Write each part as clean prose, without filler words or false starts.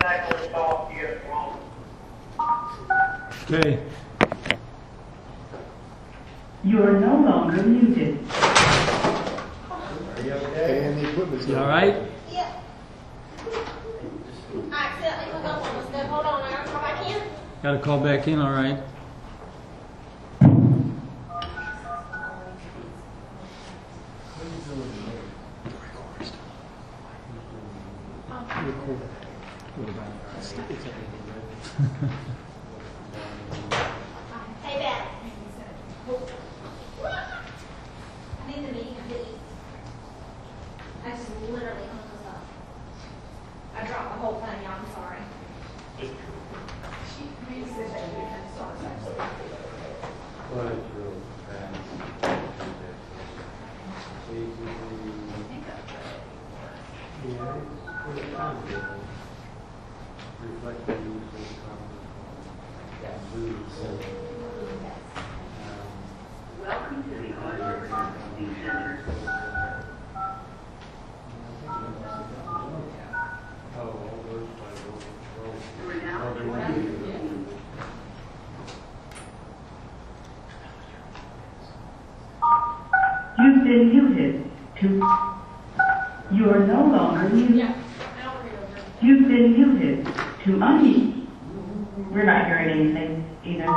back on the call here from. Okay. You are no longer muted. Are you okay? And the equipment's You all right? Yeah. I accidentally hung up on this. Hold on, I gotta come back in. Got to call back in, all right. Hey, Beth. I need the meeting, please. I just literally hung this up. I dropped the whole thing, y'all. I'm sorry. Well, it's real fast. Yeah, it's kind of different. Reflect the use of the conference. That food, so. Welcome to the audio conferencing center. Oh, all those by You are now joining the meeting. You've been muted to. You are no longer muted. Yeah. Now we're over. You've been muted to unmute. We're not hearing anything either.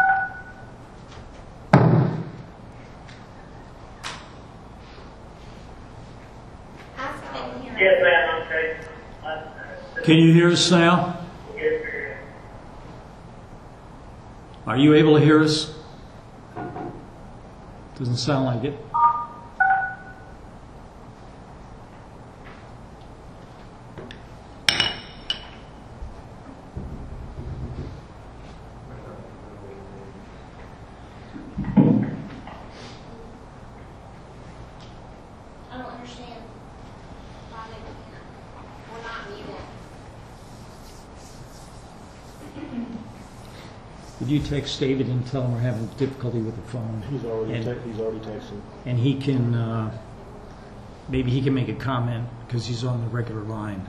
Ask if they can hear Yes, us. ma'am, okay. Can you hear us now? Yes, ma'am. Are you able to hear us? Doesn't sound like it. I don't understand why they can't. We're not muted. Would you text David and tell him we're having difficulty with the phone? He's already And- he's already texting. And he can, maybe he can make a comment because he's on the regular line.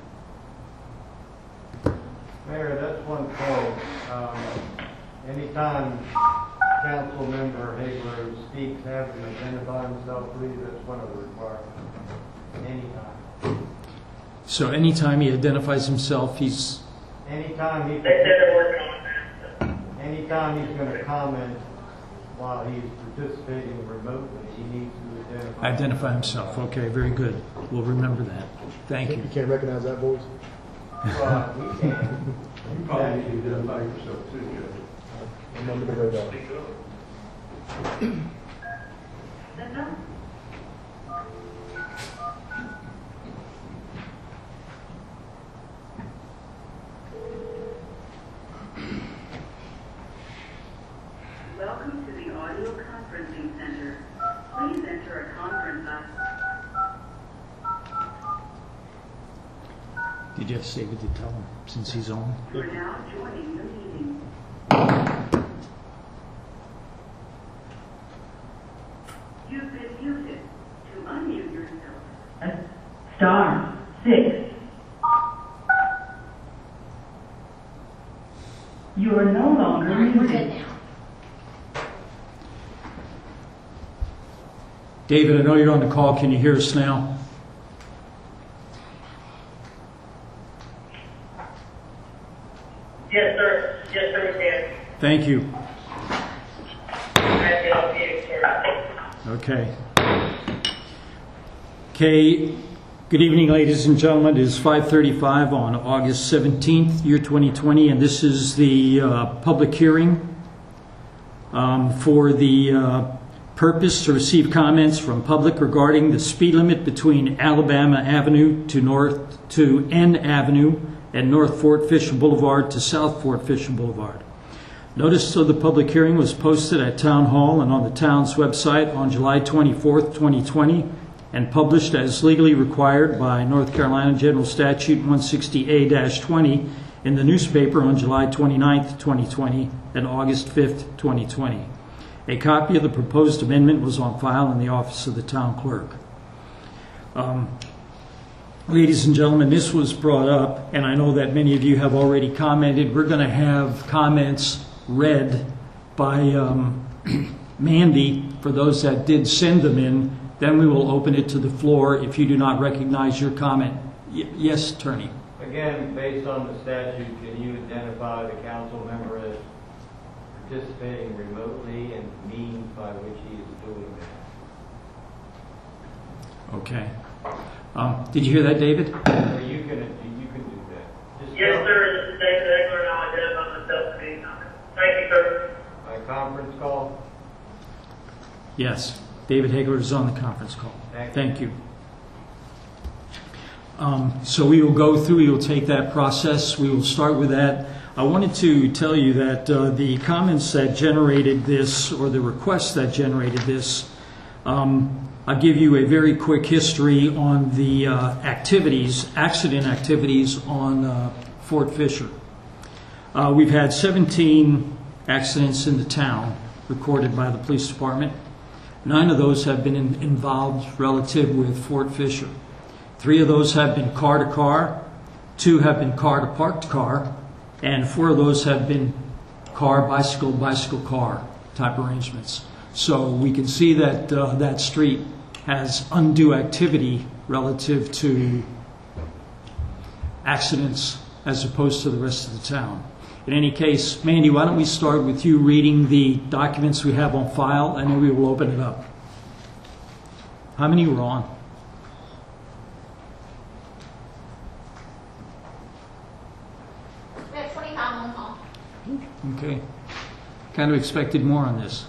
Mayor, that's one thing. Anytime council member Haber speaks, have him identify himself, please. That's one of the requirements. Anytime. So anytime he identifies himself, he's, Anytime They said they're working on that. anytime he's going to comment while he's participating remotely, he needs to identify himself. Okay, very good. We'll remember that. Thank you. You can't recognize that voice? Well, we can. You probably need to identify yourself too, Judge. I'm under the radar. No. Welcome to the audio conferencing center. Please enter a conference Did you have David to tell him since he's on? You are now joining the meeting. You've been muted. To unmute yourself, *6. You are no longer All right, we're good muted. now. David, I know you're on the call. Can you hear us now? Yes, sir. Yes, sir, we can. Thank you. Happy to help you, sir. Okay. Okay. Good evening, ladies and gentlemen. It is 5:35 on August 17th, year 2020, and this is the public hearing for the purpose to receive comments from public regarding the speed limit between Alabama Avenue to N Avenue and North Fort Fisher Boulevard to South Fort Fisher Boulevard. Notice of the public hearing was posted at Town Hall and on the town's website on July 24th, 2020, and published as legally required by North Carolina General Statute 160A-20 in the newspaper on July 29th, 2020 and August 5th, 2020. A copy of the proposed amendment was on file in the office of the town clerk. Ladies and gentlemen, this was brought up, and I know that many of you have already commented. We're going to have comments read by Mandy for those that did send them in. Then we will open it to the floor if you do not recognize your comment. Yes, Attorney. Again, based on the statute, can you identify the council member as participating remotely and means by which he is doing that? Okay. Did you hear that, David? So you can do that. Just Yes, tell- sir, this is David Eckler, and I'll identify myself to be number. Thank you, sir. By conference call? Yes. David Hagler is on the conference call. Thank you. So we will go through, we will take that process. We will start with that. I wanted to tell you that the comments that generated this, or the requests that generated this, I'll give you a very quick history on the accident activities on Fort Fisher. We've had 17 accidents in the town recorded by the police department. 9 of those have been involved relative with Fort Fisher. 3 of those have been car to car, 2 have been car to parked car, and 4 of those have been car, bicycle, bicycle, car type arrangements. So we can see that that street has undue activity relative to accidents as opposed to the rest of the town. In any case, Mandy, why don't we start with you reading the documents we have on file, and then we will open it up. How many were on? We have 25 on the call. Okay. Kind of expected more on this.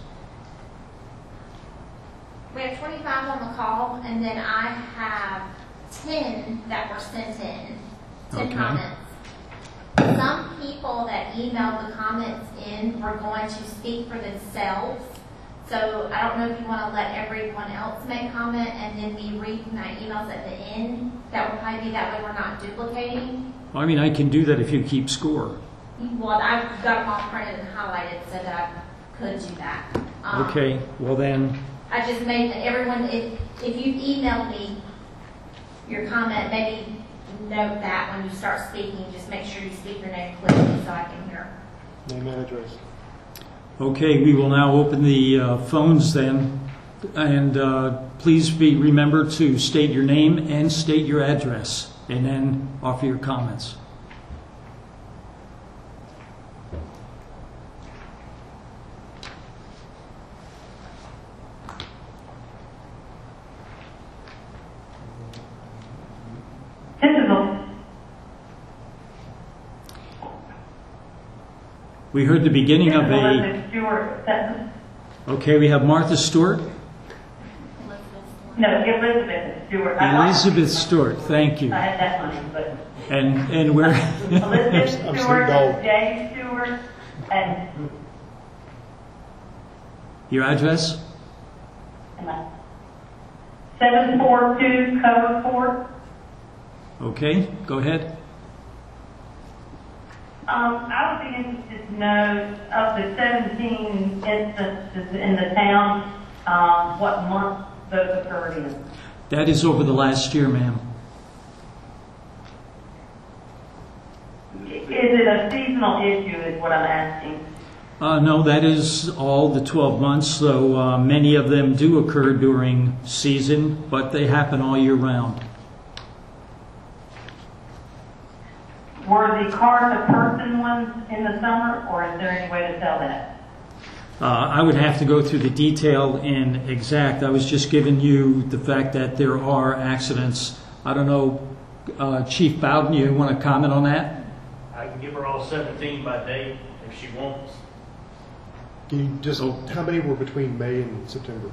We have 25 on the call, and then I have 10 that were sent in. 10 Okay. comments. Some people that emailed the comments in were going to speak for themselves. So I don't know if you want to let everyone else make comment and then me read my emails at the end. That would probably be that way we're not duplicating. Well, I mean, I can do that if you keep score. Well, I've got them all printed and highlighted so that I could do that. Okay, well then, I just made everyone, if you emailed me your comment, maybe note that when you start speaking, just make sure you speak your name clearly so I can hear. Name and address. okay, we will now open the phones then. And please remember to state your name and state your address, and then offer your comments. We heard the beginning of a... Elizabeth Stewart sentence. Okay, we have Martha Stewart. No, Elizabeth Stewart. Elizabeth Stewart, thank you. I had that one, but And where... Elizabeth I'm Stewart, Steve James Stewart, and Your address? 742 Cover Court. Okay, go ahead. I would be interested to know, of the 17 instances in the town, what month those occurred in. That is over the last year, ma'am. Is it a seasonal issue is what I'm asking? No, that is all the 12 months, though many of them do occur during season, but they happen all year round. Were the car-to-person ones in the summer, or is there any way to tell that? I would have to go through the detail in exact. I was just giving you the fact that there are accidents. I don't know, Chief Bowden, you want to comment on that? I can give her all 17 by date if she wants. Can you just, how many were between May and September?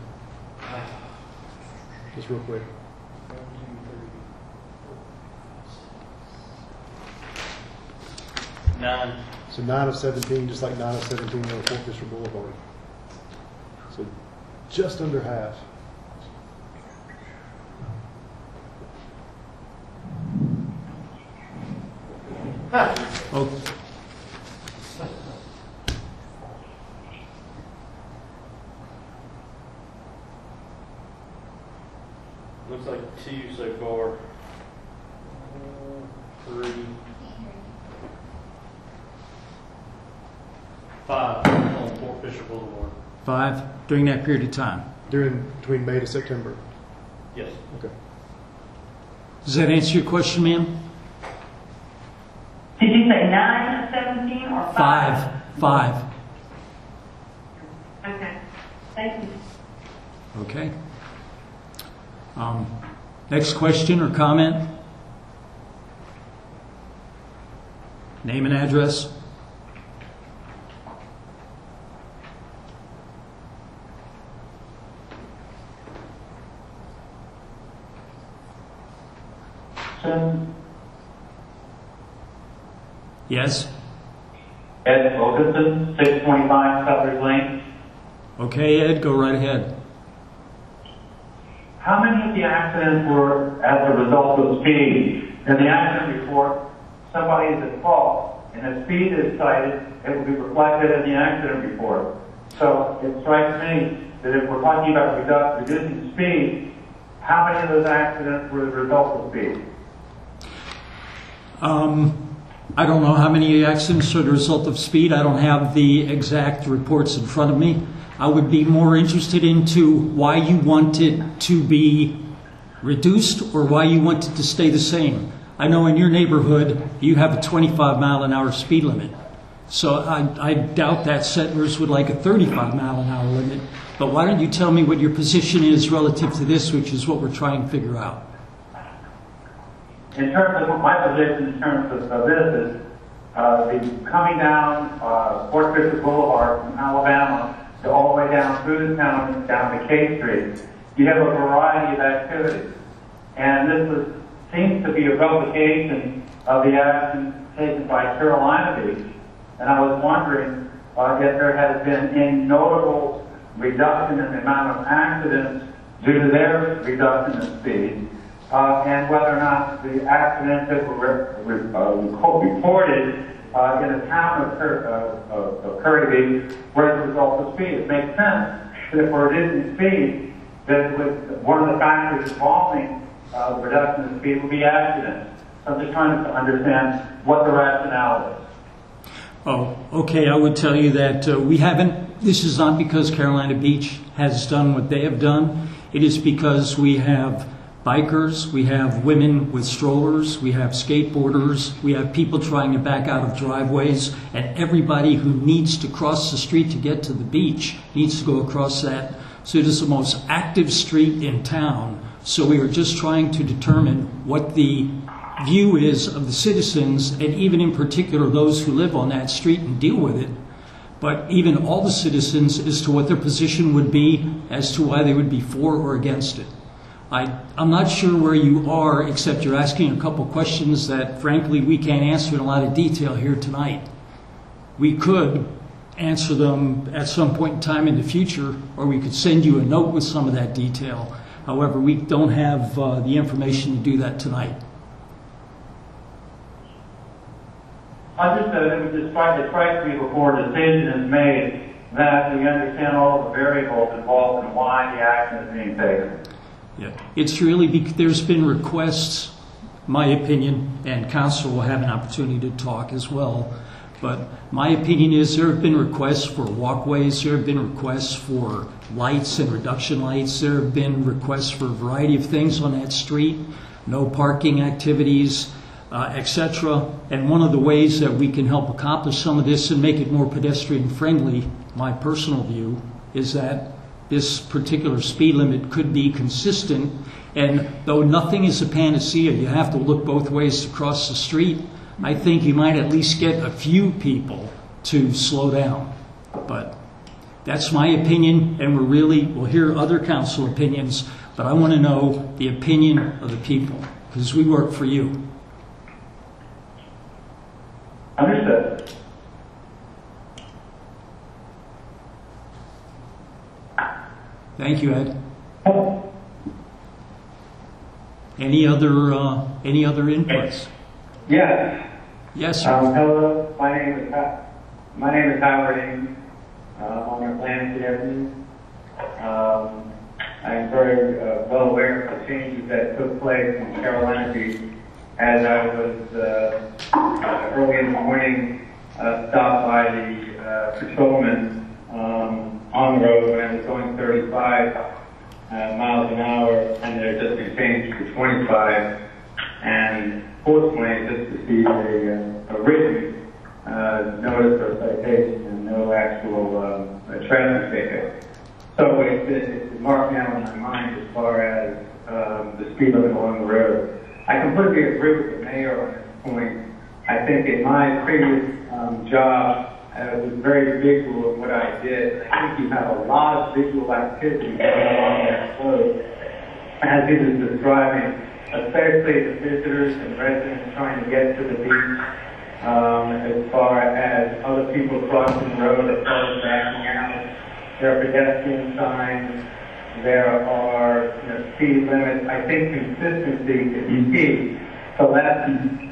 Just real quick. 9. So 9 of 17, just like 9 of 17 on Fort Fisher Boulevard. So just under half. Oh, Looks like 2 so far. 5 on Fort Fisher Boulevard. 5 during that period of time. Between May to September. Yes. Okay. Does that answer your question, ma'am? Did you say 9 to 17 or 5? 5. Okay, thank you. Okay. Next question or comment? Name and address. Yes? Ed Wilkinson, 625 Cutler's Lane. Okay, Ed, go right ahead. How many of the accidents were as a result of speed? In the accident report, somebody is at fault, and if speed is cited, it will be reflected in the accident report. So it strikes me that if we're talking about reducing speed, how many of those accidents were the result of speed? I don't know how many accidents are the result of speed. I don't have the exact reports in front of me. I would be more interested into why you want it to be reduced or why you want it to stay the same. I know in your neighborhood you have a 25 mile an hour speed limit. So I doubt that settlers would like a 35 mile an hour limit. But why don't you tell me what your position is relative to this, which is what we're trying to figure out. In terms of my position in terms of this is the coming down Fort Fisher Boulevard from Alabama to all the way down through the town down to K Street. You have a variety of activities. And this seems to be a replication of the action taken by Carolina Beach. And I was wondering if there has been any notable reduction in the amount of accidents due to their reduction in speed. And whether or not the accidents that were reported in the town of Curry Beach were as a result of speed. It makes sense that if we're reducing speed, that one of the factors involving reduction in speed would be accidents. So I'm just trying to understand what the rationale is. Oh, okay. I would tell you that we haven't. This is not because Carolina Beach has done what they have done. It is because we have bikers, we have women with strollers, we have skateboarders, we have people trying to back out of driveways, and everybody who needs to cross the street to get to the beach needs to go across that. So it is the most active street in town. So we are just trying to determine what the view is of the citizens, and even in particular those who live on that street and deal with it. But even all the citizens as to what their position would be as to why they would be for or against it. I'm not sure where you are, except you're asking a couple questions that, frankly, we can't answer in a lot of detail here tonight. We could answer them at some point in time in the future, or we could send you a note with some of that detail. However, we don't have the information to do that tonight. Understood. It would just strike me before a decision is made that we understand all the variables involved in why the action is being taken. Yeah, it's really there's been requests, my opinion, and council will have an opportunity to talk as well. But my opinion is there have been requests for walkways, there have been requests for lights and reduction lights, there have been requests for a variety of things on that street, no parking activities, etc. And one of the ways that we can help accomplish some of this and make it more pedestrian friendly, my personal view, is that this particular speed limit could be consistent. And though nothing is a panacea, you have to look both ways to cross the street, I think you might at least get a few people to slow down. But that's my opinion, and we'll hear other council opinions, but I want to know the opinion of the people, because we work for you. Understood. Thank you, Ed. Any other inputs? Yes. Yes, sir. Hello. My name is Howard Ames. I'm on Atlantic Avenue. I'm very well aware of the changes that took place in Carolina Beach. As I was early in the morning stopped by the patrolman on the road when I was going 35 miles an hour, and they're just been changed to 25. And fortunately, I just received a written notice or citation and no actual traffic ticket. So it's marked down in my mind as far as the speed limit along the road. I completely agree with the mayor on this point. I think in my previous job, I was very visual in what I did. I think you have a lot of visual activity going along that road, as he was describing, especially the visitors and residents trying to get to the beach, as far as other people crossing the road, as far as backing out. There are pedestrian signs. There are speed limits. I think consistency is key. So that's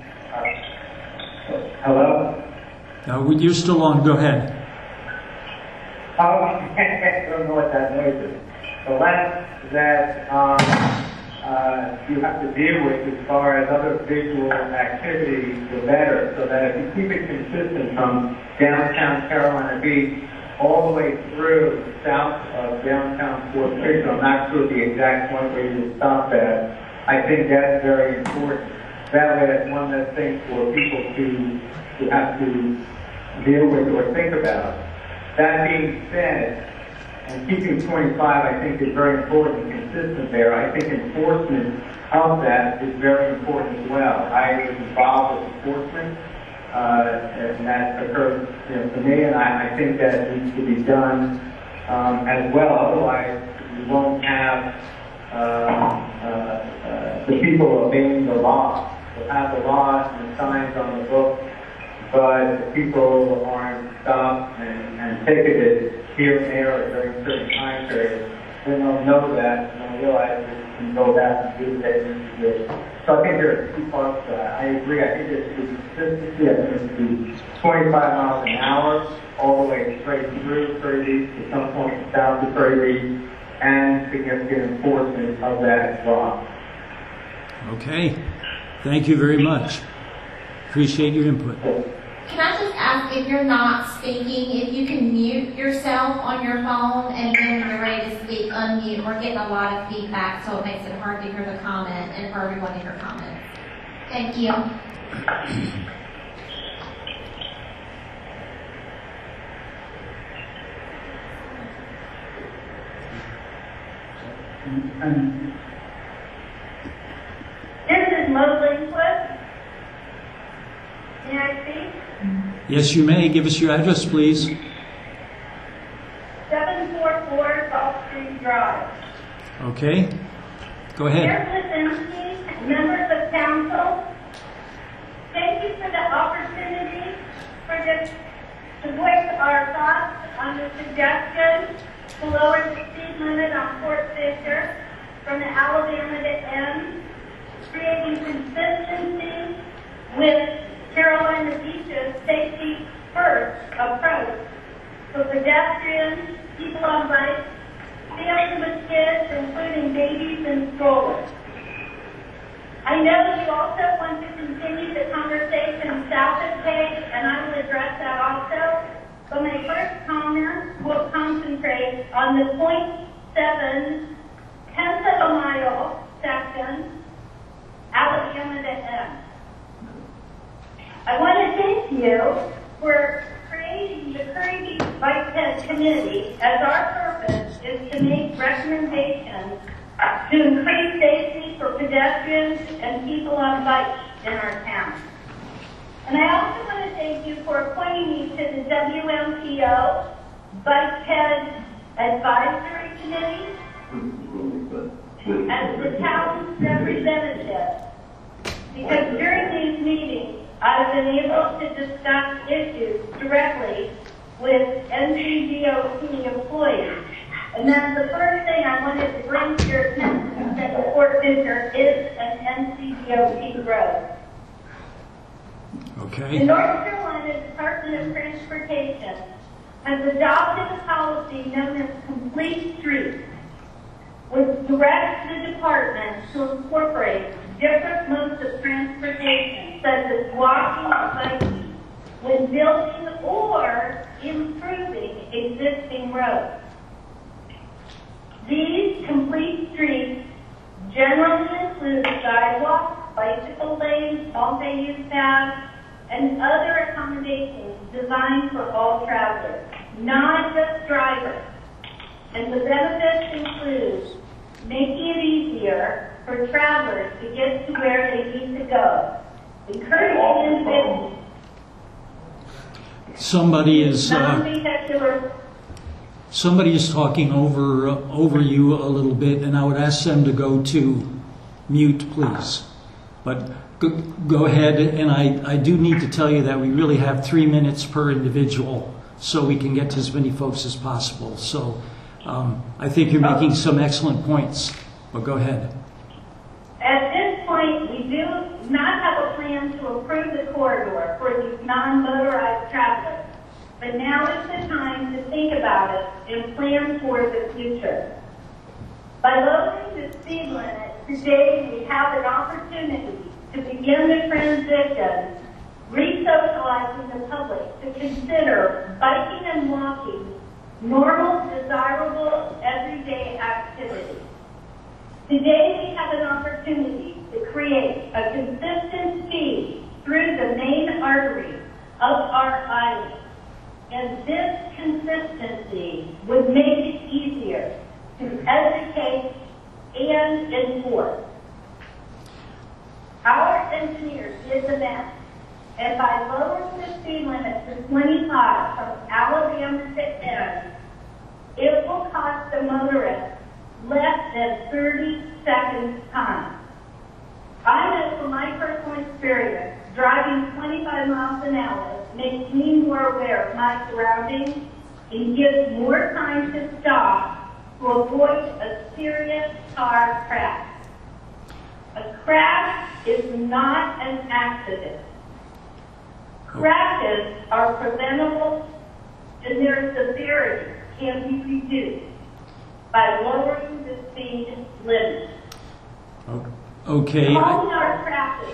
hello. You're still on. Go ahead. Oh, I don't know what that noise is. The less that you have to deal with as far as other visual activities, the better. So that if you keep it consistent from downtown Carolina Beach all the way through south of downtown Fort Fisher, I'm not sure the exact point where you would stop at. I think that's very important. That way, that's one of the things for people to have to deal with or think about. That being said, and keeping 25, I think, is very important and consistent there. I think enforcement of that is very important as well. I was involved with enforcement, and that occurred for me, and I think that needs to be done as well. Otherwise, you won't have the people obeying the law. We'll have the law and the signs on the book, but if people aren't stopped and ticketed here and there during certain time periods, then they'll know that and they'll realize that you can go back and do what they need to do. So I think there are two parts to that. I agree. I think there should be consistency. I think it should be 25 miles an hour all the way straight through Prairie Beach to some point south of Prairie Beach, and significant enforcement of that law. Okay. Thank you very much. Appreciate your input. Can I just ask, if you're not speaking, if you can mute yourself on your phone, and then when you're ready to speak, unmute? We're getting a lot of feedback, so it makes it hard to hear the comment and for everyone to hear comments. Thank you. This is Mosley Cliff. May I speak? Yes, you may. Give us your address, please. 744 Gulf Street Drive. Okay. Go ahead. Mayor Lisinski, members of council, thank you for the opportunity to voice our thoughts on the suggestion to lower the speed limit on Fort Fisher from the Alabama to M, creating consistency with Carolina Beach's safety first approach for pedestrians, people on bikes, families with kids, including babies and strollers. I know you also want to continue the conversation south of Page, and I will address that also, but my first comment will concentrate on the 0.7 tenth of a mile section, Alabama to M. I want to thank you for creating the Prairie Beach Bikehead Committee, as our purpose is to make recommendations to increase safety for pedestrians and people on bikes in our town. And I also want to thank you for appointing me to the WMPO Bikehead Advisory Committee as the town's representative, because during these meetings, I've been able to discuss issues directly with NCDOT employees. And that's the first thing I wanted to bring to your attention, that the Fort Fisher is an NCDOT road. Okay. The North Carolina Department of Transportation has adopted a policy known as Complete Streets, which directs the department to incorporate different modes of transportation, such as walking, biking, when building or improving existing roads. These complete streets generally include sidewalks, bicycle lanes, multi-use paths, and other accommodations designed for all travelers, not just drivers. And the benefits include making it easier for travelers to get to where they need to go, encouraging individuals, Somebody is non-vehicular. somebody is talking over you a little bit, and I would ask them to go to mute, please. But go ahead, and I do need to tell you that we really have 3 minutes per individual, so we can get to as many folks as possible. So I think you're making some excellent points, but go ahead. At this point, we do not have a plan to improve the corridor for these non-motorized travelers, but now is the time to think about it and plan for the future. By lowering the speed limit, today we have an opportunity to begin the transition, re-socializing the public to consider biking and walking normal, desirable, everyday activities. Today we have an opportunity to create a consistent speed through the main artery of our island. And this consistency would make it easier to educate and enforce. Our engineers did the math, and by lowering the speed limit to 25 from Alabama to N, it will cost the motorist less than 30 seconds time. I know from my personal experience, driving 25 miles an hour makes me more aware of my surroundings and gives more time to stop to avoid a serious car crash. A crash is not an accident. Crashes are preventable and their severity can be reduced by lowering the speed limit. Okay. Calling our traffic.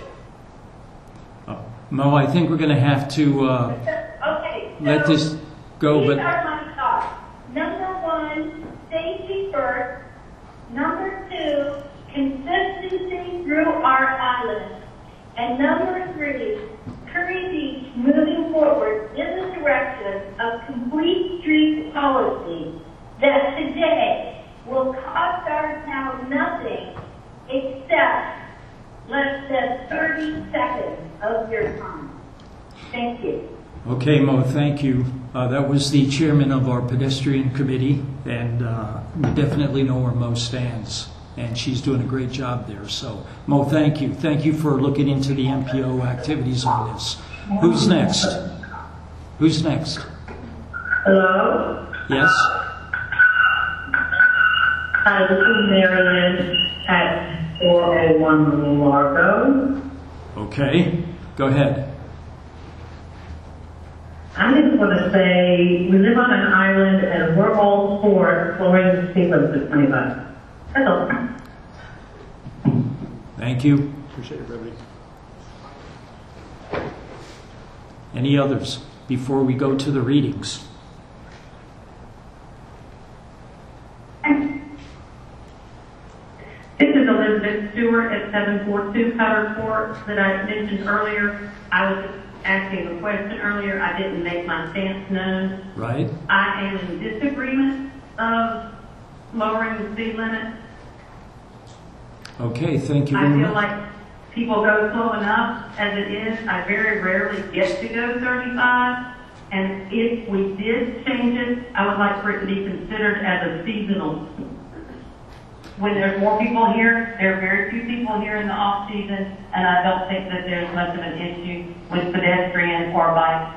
Mo, I think we're going to have to let this go. These But are my thoughts. Number one, safety first. Number two, consistency through our island. And number three, Curry Beach moving forward in the direction of complete street policy that today will cost our town nothing except less than 30 seconds of your time. Thank you. okay, Mo, thank you. That was the chairman of our pedestrian committee, and we definitely know where Mo stands, and she's doing a great job there. So, Mo, thank you. Thank you for looking into the MPO activities on this. Who's next? Who's next? Hello? Yes? Hi, this is Marianne at 401 Largo. Okay, go ahead. I just want to say we live on an island and we're all for lowering the speed limit to 25. That's all. Thank you. Appreciate your brevity. Any others before we go to the readings? This is Elizabeth Stewart at 742 Cover Court that I mentioned earlier. I was asking a question earlier. I didn't make my stance known. Right? I am in disagreement of lowering the speed limit. Okay, thank you I very feel much. like people go slow enough as it is. I very rarely get to go 35. And if we did change it, I would like for it to be considered as a seasonal. When there's more people here, there are very few people here in the off season, and I don't think that there's much of an issue with pedestrian or bike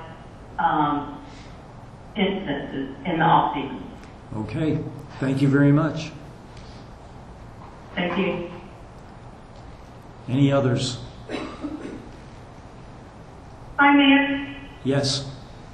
instances in the off season. Okay, thank you very much. Thank you. Any others? Hi, Mayor. Yes?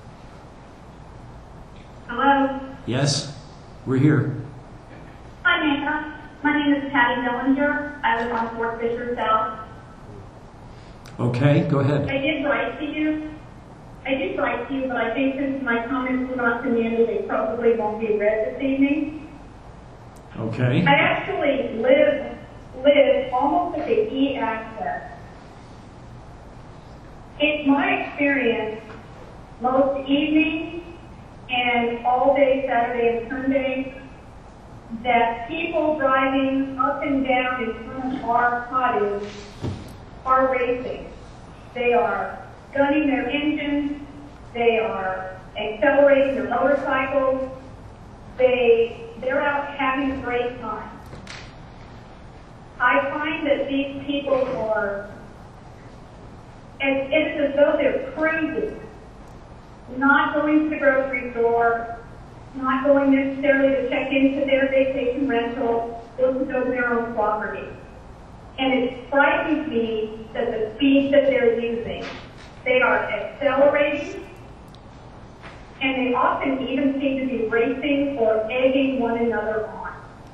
Hello. Yes? We're here. Hi, Mayor. My name is Patty Dillinger. I live on Fort Fisher South. Okay, go ahead. I did write to you, I did write to you, but I think since my comments were not demanded, they probably won't be read this evening. Okay. I actually live almost at the E-access. It's my experience most evenings and all day Saturday and Sunday that people driving up and down in front of our cottage are racing. They are gunning their engines. They are accelerating their motorcycles. They're out having a great time. I find that these people are, it's as though they're cruising, not going to the grocery store, not going necessarily to check into their vacation rental, or to go to their own property. And it frightens me that the speed that they're using, they are accelerating, and they often even seem to be racing or egging one another on.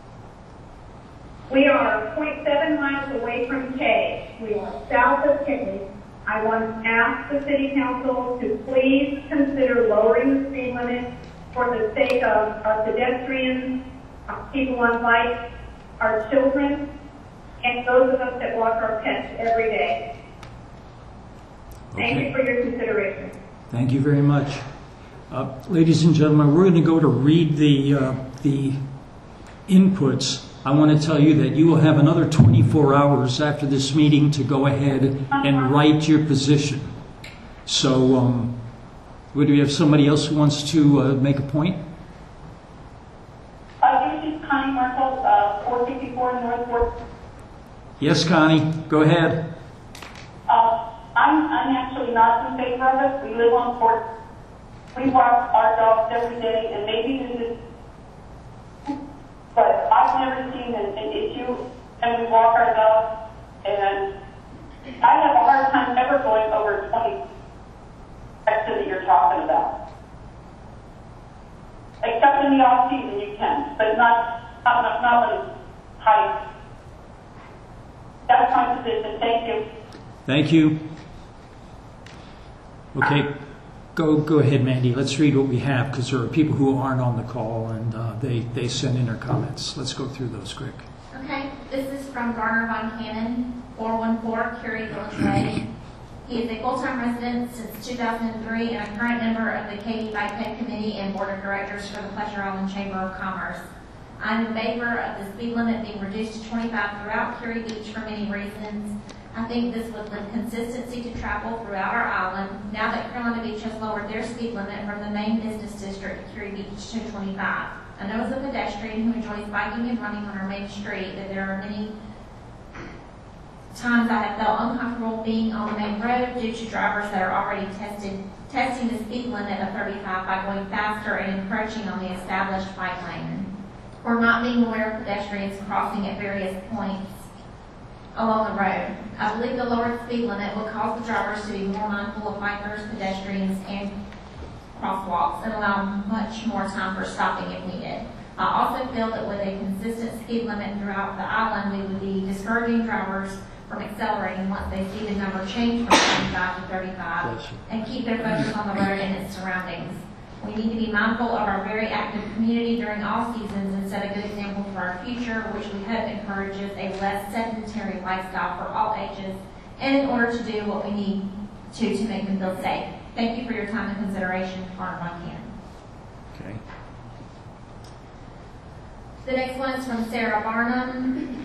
We are 0.7 miles away from K. We are south of K. I want to ask the City Council to please consider lowering the speed limit for the sake of our pedestrians, our people on bikes, our children, and those of us that walk our pets every day. Thank you for your consideration. Thank you very much. Ladies and gentlemen, we're going to go to read the inputs. I want to tell you that you will have another 24 hours after this meeting to go ahead and write your position. So, would we have somebody else who wants to make a point? This is Connie Marshall, 454 North 4th. Yes, Connie, go ahead. I'm actually not in favor of it. We live on 4th. We walk our dogs every day, and maybe this is, but I've never seen an issue, and we walk our dogs, and I have a hard time ever going over 20 that you're talking about. Except in the off season you can, but not when it's high. That's my position. Thank you. Thank you. Okay, go ahead, Mandy. Let's read what we have, because there are people who aren't on the call, and they send in their comments. Let's go through those quick. Okay, this is from Garner Von Cannon, 414 Curie Village Way. He is a full-time resident since 2003 and a current member of the Katy Bike Committee and Board of Directors for the Pleasure Island Chamber of Commerce. I'm in favor of the speed limit being reduced to 25 throughout Curie Beach for many reasons. I think this would lend consistency to travel throughout our island now that Carolina Beach has lowered their speed limit from the main business district of Curie Beach to 25. I know as a pedestrian who enjoys biking and running on our main street that there are many times I have felt uncomfortable being on the main road due to drivers that are already testing the speed limit of 35 by going faster and encroaching on the established bike lane, or not being aware of pedestrians crossing at various points along the road. I believe the lowered speed limit will cause the drivers to be more mindful of bikers, pedestrians, and crosswalks and allow much more time for stopping if needed. I also feel that with a consistent speed limit throughout the island, we would be discouraging drivers from accelerating once they see the number change from 25 to 35 and keep their focus on the road and its surroundings. We need to be mindful of our very active community during all seasons and set a good example for our future, which we hope encourages a less sedentary lifestyle for all ages, and in order to do what we need to make them feel safe. Thank you for your time and consideration, Garner Von Cannon. Okay. The next one is from Sarah Barnum.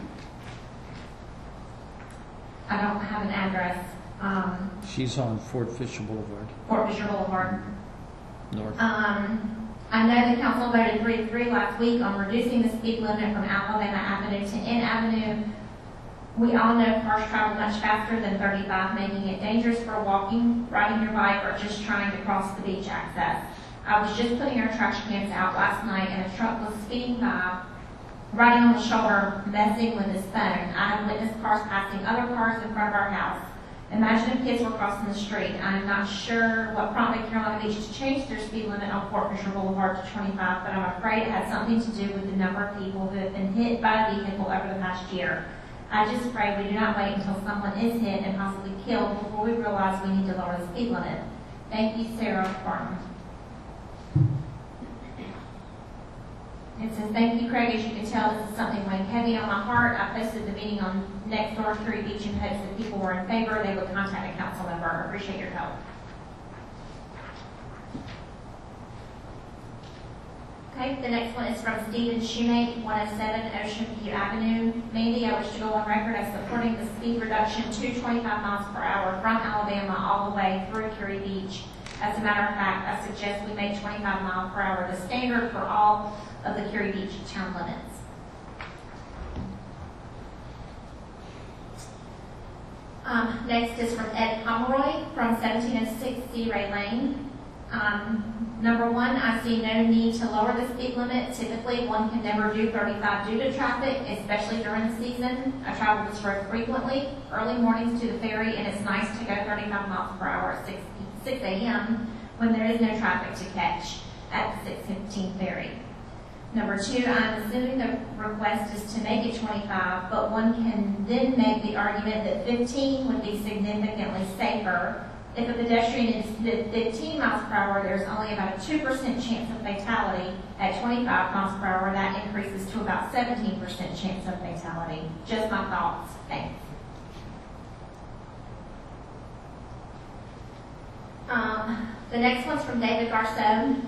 I don't have an address. She's on Fort Fisher Boulevard. Fort Fisher Boulevard. North. I know the council voted 3-3 last week on reducing the speed limit from Alabama Avenue to N Avenue. We all know cars travel much faster than 35, making it dangerous for walking, riding your bike, or just trying to cross the beach access. I was just putting our trash cans out last night and a truck was speeding by, riding on the shoulder, messing with his phone. I have witnessed cars passing other cars in front of our house. Imagine if kids were crossing the street. I am not sure what prompted Carolina Beach to change their speed limit on Fort Fisher Boulevard to 25, but I'm afraid it had something to do with the number of people who have been hit by a vehicle over the past year. I just pray we do not wait until someone is hit and possibly killed before we realize we need to lower the speed limit. Thank you, Sarah Farmer. It says, thank you, Craig. As you can tell, this is something weighing heavy on my heart. I posted the meeting on next door, Curry Beach, in hopes that people were in favor. They would contact a council member. I appreciate your help. Okay, the next one is from Stephen Shoemate, 107 Ocean View Avenue. Mandy, I wish to go on record as supporting the speed reduction to 25 miles per hour from Alabama all the way through Curry Beach. As a matter of fact, I suggest we make 25 miles per hour the standard for all of the Curry Beach town limits. Next is from Ed Pomeroy from 1706 Sea Ray Lane. Number one, I see no need to lower the speed limit. Typically, one can never do 35 due to traffic, especially during the season. I travel this road frequently, early mornings to the ferry, and it's nice to go 35 miles per hour at 6 a.m. when there is no traffic to catch at the 6:15 ferry. Number two, I'm assuming the request is to make it 25, but one can then make the argument that 15 would be significantly safer. If a pedestrian is 15 miles per hour, there's only about a 2% chance of fatality. At 25 miles per hour, that increases to about 17% chance of fatality. Just my thoughts. Thanks. The next one's from David Garceau.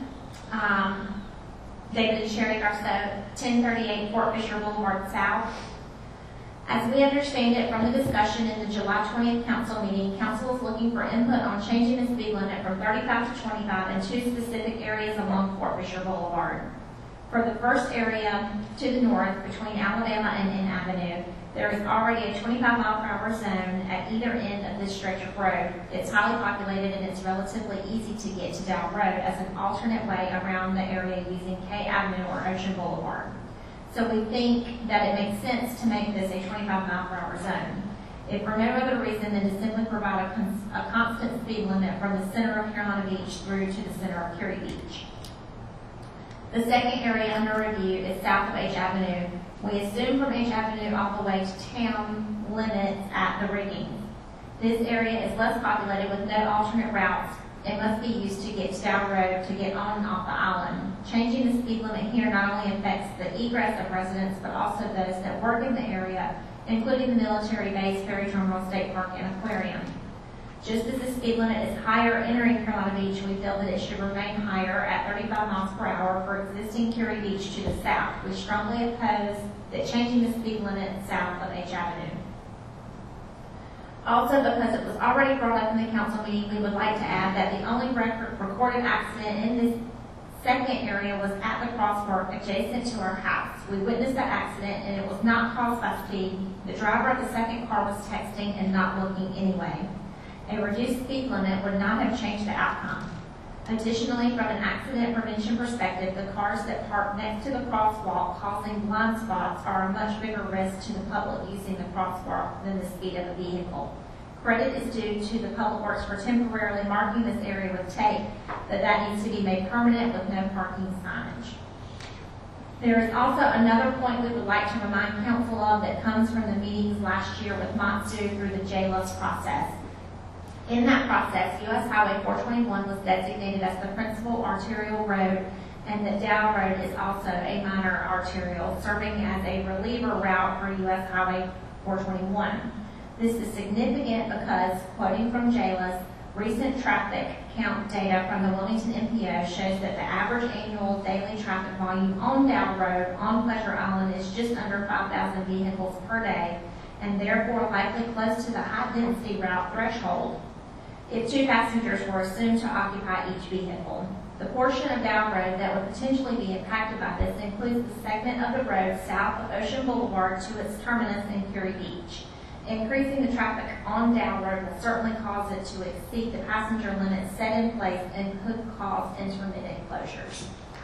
David and Sherry Garceau, 1038 Fort Fisher Boulevard South. As we understand it from the discussion in the July 20th council meeting, council is looking for input on changing the speed limit from 35 to 25 in two specific areas along Fort Fisher Boulevard. For the first area to the north between Alabama and N Avenue, there is already a 25 mile per hour zone at either end of this stretch of road. It's highly populated and it's relatively easy to get to Dow Road as an alternate way around the area using K Avenue or Ocean Boulevard. So we think that it makes sense to make this a 25 mile per hour zone. If for no other reason than to simply provide a constant speed limit from the center of Carolina Beach through to the center of Curry Beach. The second area under review is south of H Avenue. We assume from H Avenue all the way to town limits at the rigging. This area is less populated with no alternate routes. It must be used to get to Dow Road to get on and off the island. Changing the speed limit here not only affects the egress of residents, but also those that work in the area, including the military base, ferry terminal, state park, and aquarium. Just as the speed limit is higher entering Carolina Beach, we feel that it should remain higher at 35 miles per hour for existing Curry Beach to the south. We strongly oppose that changing the speed limit south of H Avenue. Also, because it was already brought up in the council meeting, we would like to add that the only recorded accident in this second area was at the crosswalk adjacent to our house. We witnessed that accident and it was not caused by speed. The driver of the second car was texting and not looking anyway. A reduced speed limit would not have changed the outcome. Additionally, from an accident prevention perspective, the cars that park next to the crosswalk causing blind spots are a much bigger risk to the public using the crosswalk than the speed of a vehicle. Credit is due to the Public Works for temporarily marking this area with tape, but that needs to be made permanent with no parking signage. There is also another point we would like to remind council of that comes from the meetings last year with Matsu through the JLUS process. In that process, U.S. Highway 421 was designated as the principal arterial road, and that Dow Road is also a minor arterial, serving as a reliever route for U.S. Highway 421. This is significant because, quoting from JLUS, recent traffic count data from the Wilmington MPO shows that the average annual daily traffic volume on Dow Road on Pleasure Island is just under 5,000 vehicles per day, and therefore likely close to the high-density route threshold if two passengers were assumed to occupy each vehicle. The portion of Dow Road that would potentially be impacted by this includes the segment of the road south of Ocean Boulevard to its terminus in Curry Beach. Increasing the traffic on Dow Road will certainly cause it to exceed the passenger limit set in place and could cause intermittent closures.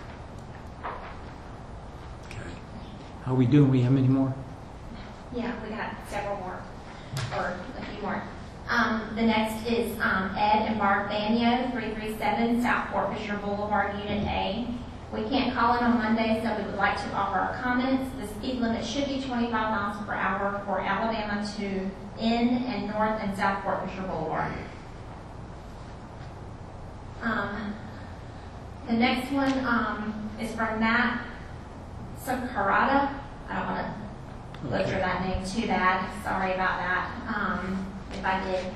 Okay. How are we doing? We have any more? Yeah, we got several more, or a few more. The next is Ed and Barb Banyo, 337 South Fort Fisher Boulevard, Unit A. We can't call in on Monday, so we would like to offer our comments. The speed limit should be 25 miles per hour for Alabama to N and North and South Fort Fisher Boulevard. The next one is from Matt Sakurada. I don't want to butcher that name too bad. Sorry about that. If I did.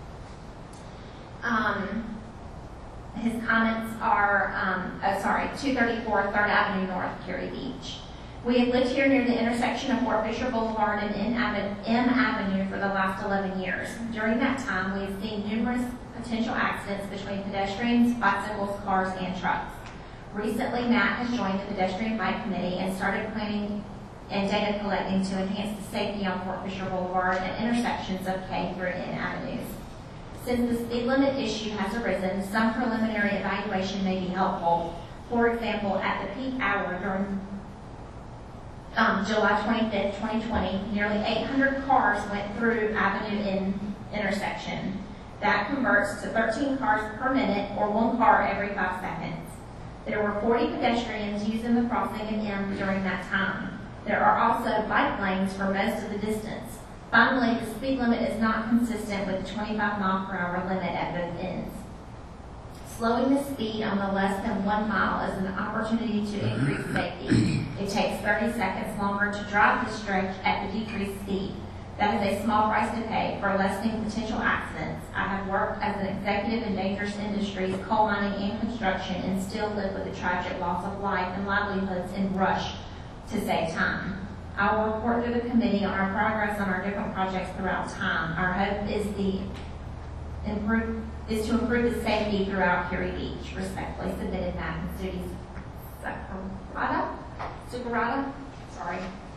His comments are, 234 3rd Avenue North, Cary Beach. We have lived here near the intersection of Fort Fisher Boulevard and M Avenue for the last 11 years. During that time, we have seen numerous potential accidents between pedestrians, bicycles, cars, and trucks. Recently, Matt has joined the Pedestrian Bike Committee and started planning and data collecting to enhance the safety on Fort Fisher Boulevard at intersections of K through N avenues. Since the speed limit issue has arisen, some preliminary evaluation may be helpful. For example, at the peak hour during July 25th, 2020, nearly 800 cars went through Avenue N intersection. That converts to 13 cars per minute or 1 car every 5 seconds. There were 40 pedestrians using the crossing in M during that time. There are also bike lanes for most of the distance. Finally, the speed limit is not consistent with the 25-mile-per-hour limit at both ends. Slowing the speed on the less than 1 mile is an opportunity to increase safety. It takes 30 seconds longer to drive the stretch at the decreased speed. That is a small price to pay for lessening potential accidents. I have worked as an executive in dangerous industries, coal mining and construction, and still live with the tragic loss of life and livelihoods in rush to save time. I will report to the committee on our progress on our different projects throughout time. Our hope is to improve the safety throughout Cary Beach. Respectfully submitted, Matt and Sudi Sakurada. Sorry.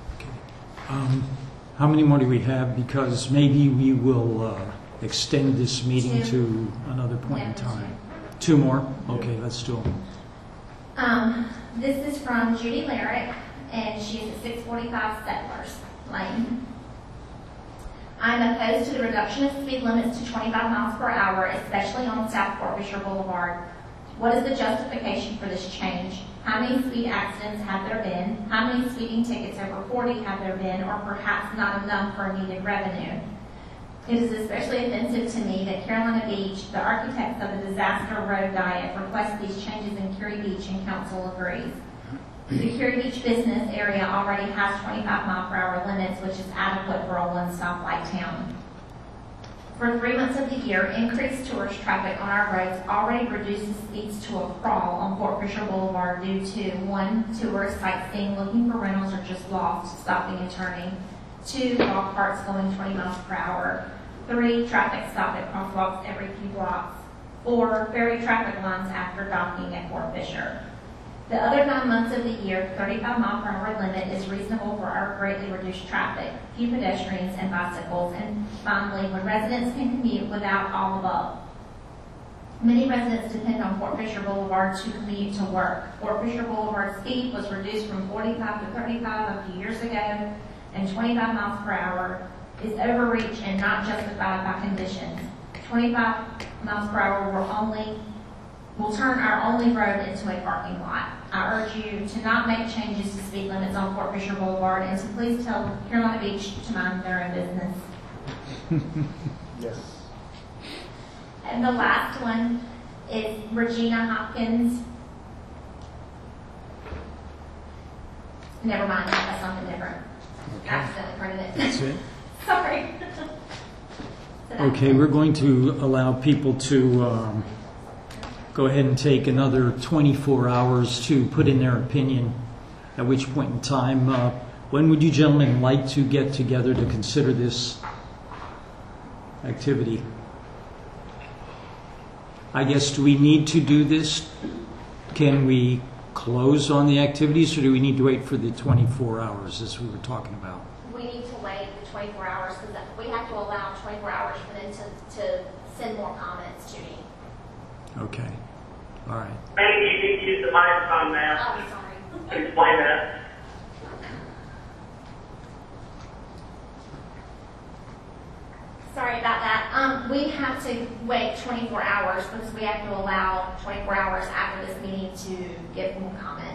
How many more do we have? Because maybe we will extend this meeting to another point in time. 2 more? Okay, let's do them. This is from Judy Larrick, and she is at 645 Settlers Lane. I'm opposed to the reduction of speed limits to 25 miles per hour, especially on South Fort Fisher Boulevard. What is the justification for this change? How many speed accidents have there been? How many speeding tickets over 40 have there been, or perhaps not enough for needed revenue? It is especially offensive to me that Carolina Beach, the architects of the disaster road diet, request these changes in Cary Beach, and council agrees. The Cary Beach business area already has 25-mile-per-hour limits, which is adequate for a one-stoplight town. For 3 months of the year, increased tourist traffic on our roads already reduces speeds to a crawl on Fort Fisher Boulevard due to 1, tourists sightseeing, looking for rentals, or just lost, stopping and turning. 2, golf carts going 20 miles per hour. 3, traffic stop at crosswalks every few blocks. 4, ferry traffic lines after docking at Fort Fisher. The other 9 months of the year, the 35-mile-per-hour limit is reasonable for our greatly reduced traffic, few pedestrians and bicycles, and finally, when residents can commute without all above. Many residents depend on Fort Fisher Boulevard to commute to work. Fort Fisher Boulevard speed was reduced from 45 to 35 a few years ago, and 25 miles per hour is overreach and not justified by conditions. 25 miles per hour will turn our only road into a parking lot. I urge you to not make changes to speed limits on Fort Fisher Boulevard, and to please tell Carolina Beach to mind their own business. Yes. And the last one is Regina Hopkins. Never mind, that's something different. Okay. Accidentally printed it. That's it? Sorry. Okay, we're going to allow people to go ahead and take another 24 hours to put in their opinion, at which point in time, when would you gentlemen like to get together to consider this activity? I guess, do we need to do this? Can we close on the activities, or do we need to wait for the 24 hours as we were talking about? We need to wait the 24 hours because we have to allow 24 hours for them to send more comments to me. Okay. All right. Maybe you need to use the microphone now Oh, sorry. to explain that. Sorry about that. We have to wait 24 hours because we have to allow 24 hours after this meeting to give more comment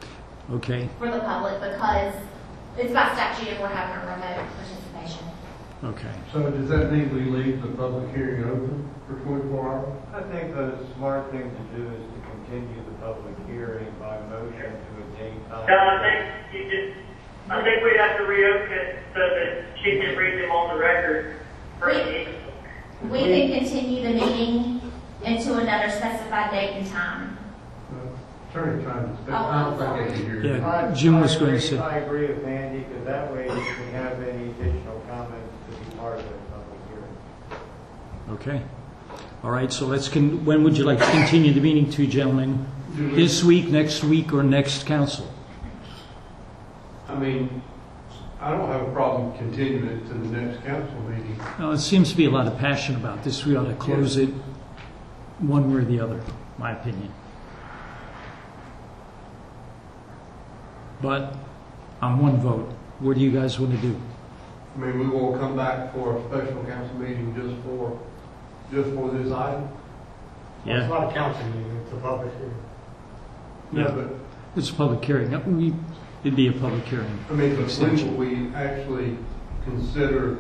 Okay. for the public because it's by statute if we're having a remote participation. Okay. So does that mean we leave the public hearing open for 24 hours? I think the smart thing to do is to continue the public hearing by motion to a date time. John, I think we'd have to reopen it so that she can read them on the record. We can continue the meeting into another specified date and time. Attorney trying to speak. Oh, I don't think I can hear you. Yeah, Jim was going to say. I agree with Andy, because that way we can have any additional comments to be part of the public hearing. Okay. All right, so when would you like to continue the meeting to, gentlemen? This week, next week, or next council? I mean, I don't have a problem continuing it to the next council meeting. Well, it seems to be a lot of passion about this. We ought to close it one way or the other, my opinion. But on one vote, what do you guys want to do? I mean, we will come back for a special council meeting just for this item. Yeah. It's not a council meeting, it's a public hearing. Yeah. But It's a public hearing. It'd be a public hearing. I mean, but when Extension. will we actually consider?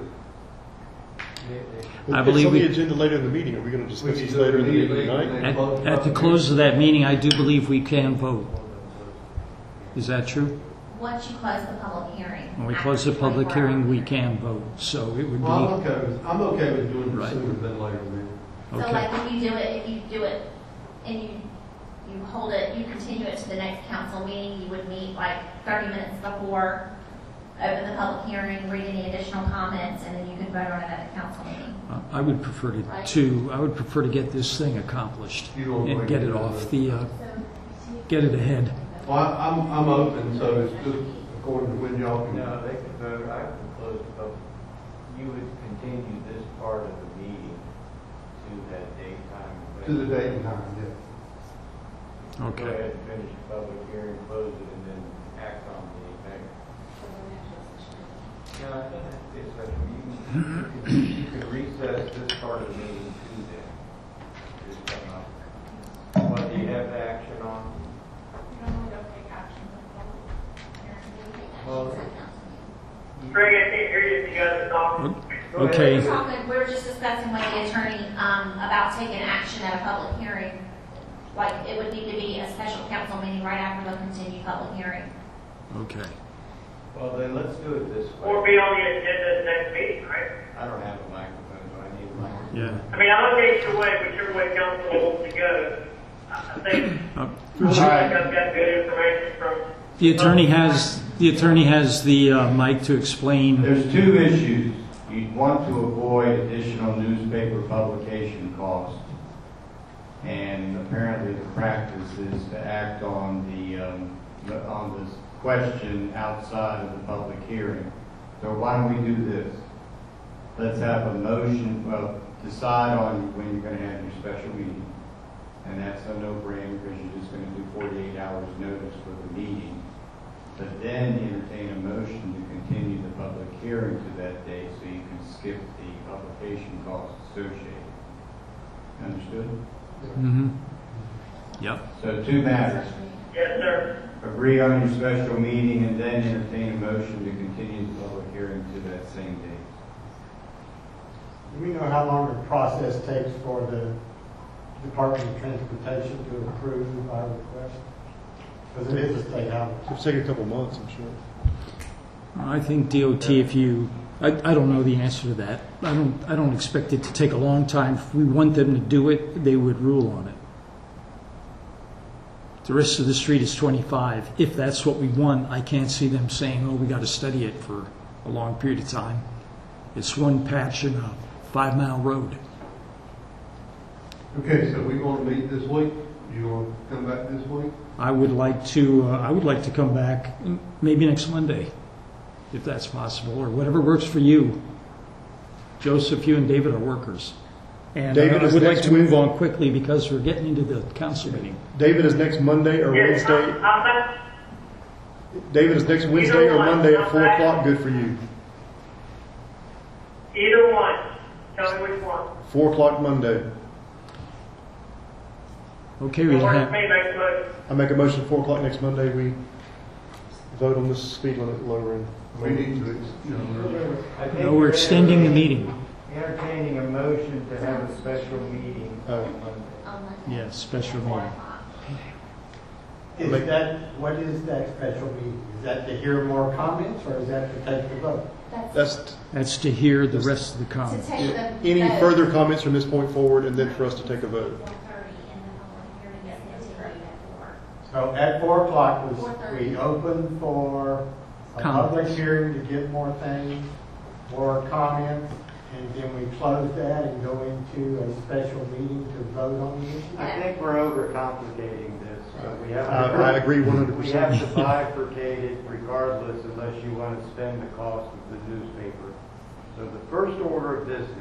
I believe It's on the we- agenda later in the meeting. Are we going to discuss We this can do it later in the meeting immediately. tonight? At the close of that meeting, I do believe we can vote. Is that true? Once you close the public hearing. When we close the public hearing, we can vote. So it would Well, be, I'm okay with doing it Right. sooner than later, man. So okay. like if you do it and you hold it, you continue it to the next council meeting, you would meet like 30 minutes before, open the public hearing, read any additional comments, and then you can vote on it at the council meeting. I would prefer to get this thing accomplished You don't and like get to it do off that. get it ahead. Well, I'm open, so it's just according to when y'all can. No, they can vote, I can close the public. You would continue this part of the meeting to that date, time. To the date and time, yeah. Go Okay. ahead and finish the public hearing, close it, and then act on the event. No, I think it's like, you can recess this part of the meeting to then. Just come up. What, do you have action on? Well, Greg, I can't hear you if you guys are talking. Okay. We were just discussing with the attorney about taking action at a public hearing. Like, it would need to be a special council meeting right after the continued public hearing. Okay. well, then let's do it this Or way. be on the agenda of the next meeting, right? I don't have a microphone, so I need a microphone. Yeah. I mean, I'm okay either way, whichever way council wants to go. I think I've got good information from. The attorney has the mic to explain. There's two issues. You'd want to avoid additional newspaper publication costs. And apparently the practice is to act on this question outside of the public hearing. So why don't we do this? Let's have a motion, decide on when you're going to have your special meeting. And that's a no-brainer because you're just going to do 48 hours notice for the meeting. But then entertain a motion to continue the public hearing to that date so you can skip the publication costs associated. Understood? Mm-hmm. Yep. So two matters. Yes, sir. Agree on your special meeting and then entertain a motion to continue the public hearing to that same date. Do we know how long the process takes for the Department of Transportation to approve our request? Because it is a state highway. It'll take a couple months, I'm sure. I think DOT, I don't know the answer to that. I don't expect it to take a long time. If we want them to do it, they would rule on it. The rest of the street is 25. If that's what we want, I can't see them saying, oh, we got to study it for a long period of time. It's one patch in a 5-mile road. Okay, so we want to meet this week? You want to come back this week? I would like to come back maybe next Monday, if that's possible, or whatever works for you. Joseph, you and David are workers. And David I is would like next to move week. on quickly because we're getting into the council meeting. David is next Monday or Yes, Wednesday. I'm David is next Wednesday or Monday at 4 o'clock. Good for you. either one. Tell me which one. 4 o'clock Monday. Okay, we It works have, for me, make a motion. I make a motion 4 o'clock next Monday. We vote on this speed limit lowering. We need to, I think No, we're extending the meeting. Entertaining a motion to have a special meeting. Yeah, special meeting. Is that, what is that special meeting? Is that to hear more comments, or is that to take the vote? That's to hear the rest of the To comments. take the Any vote. further comments from this point forward, and then for us to take a vote? 4:30 and the public hearing is continued at 4. So at 4 o'clock, we 4:30. open for a Comments. public hearing to get more things, more comments, and then we close that and go into a special meeting to vote on the issue? I think we're overcomplicating this. We have I agree 100%. We have to bifurcate it regardless unless you want to spend the cost of the newspaper. So the first order of business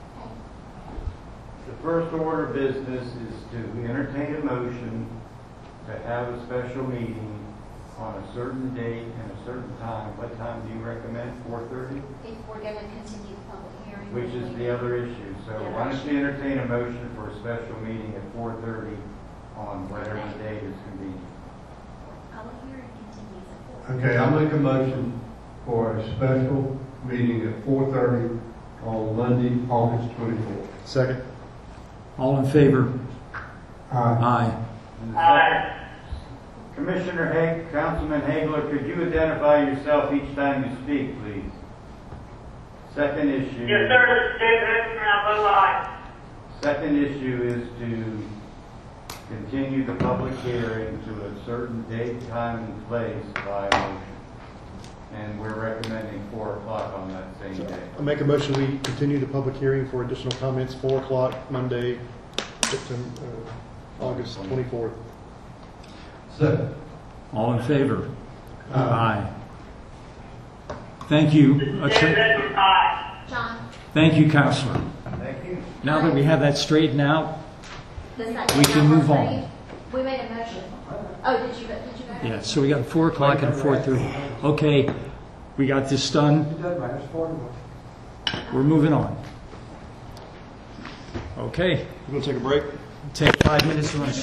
is to entertain a motion to have a special meeting on a certain date and a certain time. What time do you recommend? 4:30? If we're going to continue the public hearing. Which is the other issue. So why don't you entertain a motion for a special meeting at 4:30 on whatever the date is convenient? Public hearing continues at 4. okay, I'll make a motion for a special meeting at 4:30 on Monday, August 24th. Second. All in favor? Aye. Aye. Commissioner Councilman Hagler, could you identify yourself each time you speak, please? Second issue. Yes, sir, this is Dave Hudson, I vote aye. Second issue is to continue the public hearing to a certain date, time, and place by motion. And we're recommending 4 o'clock on that same day. I make a motion, we continue the public hearing for additional comments, 4 o'clock, Monday, August 24th. Second. All in favor? Aye. Thank you. Aye. John, Thank you, Counselor. Thank you. Now that we have that straightened out, does that We take can out move 4:30? on. We made a motion. Oh, did you vote? yeah, so we got 4 o'clock and 4:30. Okay, we got this done. It doesn't matter, it's 4 to 1. We're moving on. Okay, We're going to take a break. take 5 minutes to run.